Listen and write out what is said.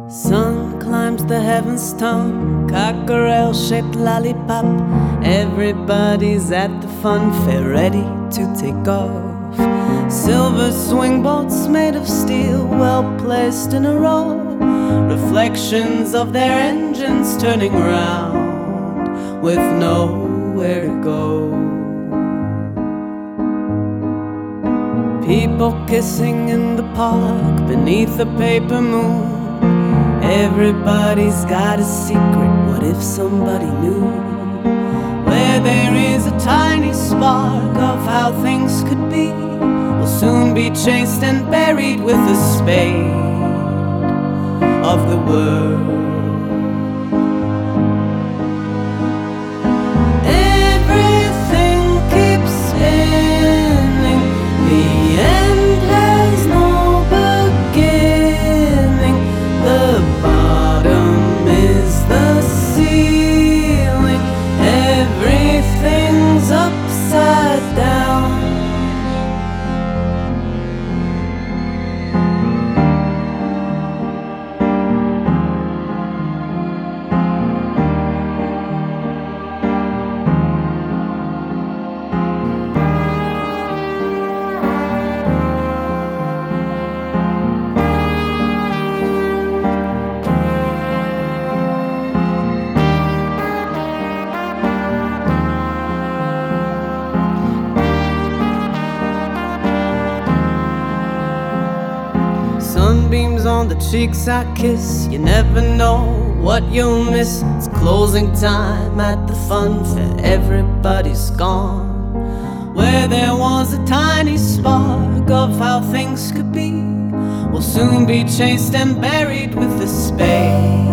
Sun climbs the heavens tongue, cockerel-shaped lollipop. Everybody's at the fun fair, ready to take off. Silver swing boats made of steel, well placed in a row. Reflections of their engines turning round, with nowhere to go. People kissing in the park beneath a paper moon. Everybody's got a secret, what if somebody knew? Where there is a tiny spark of how things could be, will soon be chased and buried with the spade of the world. Everything keeps spinning, the end has no beginning. The bottom is the ceiling, everything's upside down. Sunbeams on the cheeks I kiss, you never know what you'll miss. It's closing time at the fun fair, everybody's gone. Where there was a tiny spark of how things could be, will soon be chased and buried with the spade